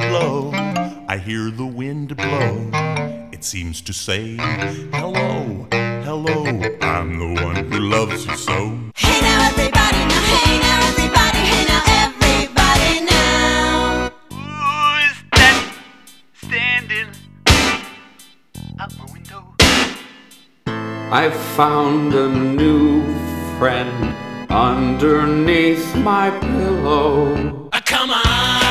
blow. I hear the wind blow. It seems to say, hello, hello, I'm the one who loves you so. Hey now everybody, now hey now everybody, hey now everybody now. Who's that standing out my window? I found a new friend underneath my pillow. Come on.